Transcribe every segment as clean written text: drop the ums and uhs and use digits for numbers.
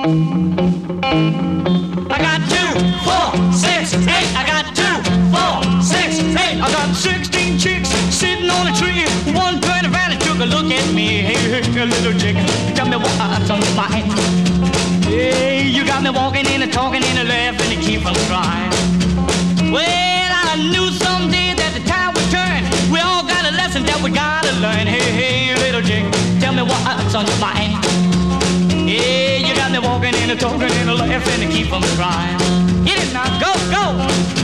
I got 2, 4, 6, 8. I got 2, 4, 6, 8. I got 16 chicks sitting on a tree. One turned around and took a look at me. Hey, little chick, tell me what's on your mind. Hey, you got me walking in and talking and laughing and keep on trying. Well, I knew someday that the tide would turn. We all got a lesson that we gotta learn. Hey, little chick, tell me what's on your mind. Yeah, you got me walking in and talking and laughing and keep on trying. Get it now, go, go!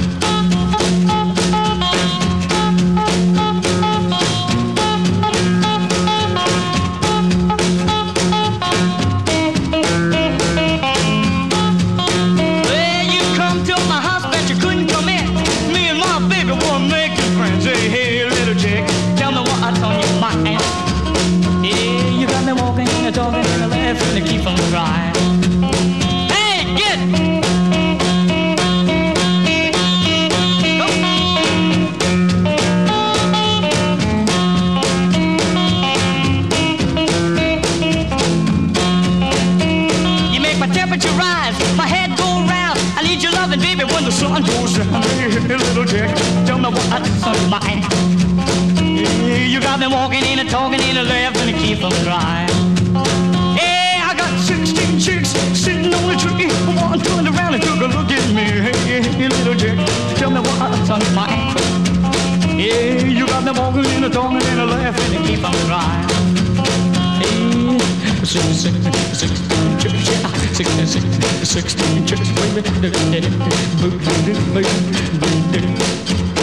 Well, you come to my house, but you couldn't come in. Me and my baby were making friends. Hey, hey, little chick, tell me what's on your mind. Yeah, you got me walking and talking and laughing and keep on trying. Hey, get! Go. You make my temperature rise, my head go round. I need your loving, baby, when the sun goes down. Hey, little chick, tell me what's on your mind. Yeah, you got me walking in and talking in and laughing and keep on trying. Yeah, I got 16 chicks sitting on a tree. One turned around and took a look at me. Hey, little chick, tell me what's on your mind. Yeah, you got me walking in and talking and laughing and keep on trying. Hey, 16 chicks, yeah, 16 chicks, baby.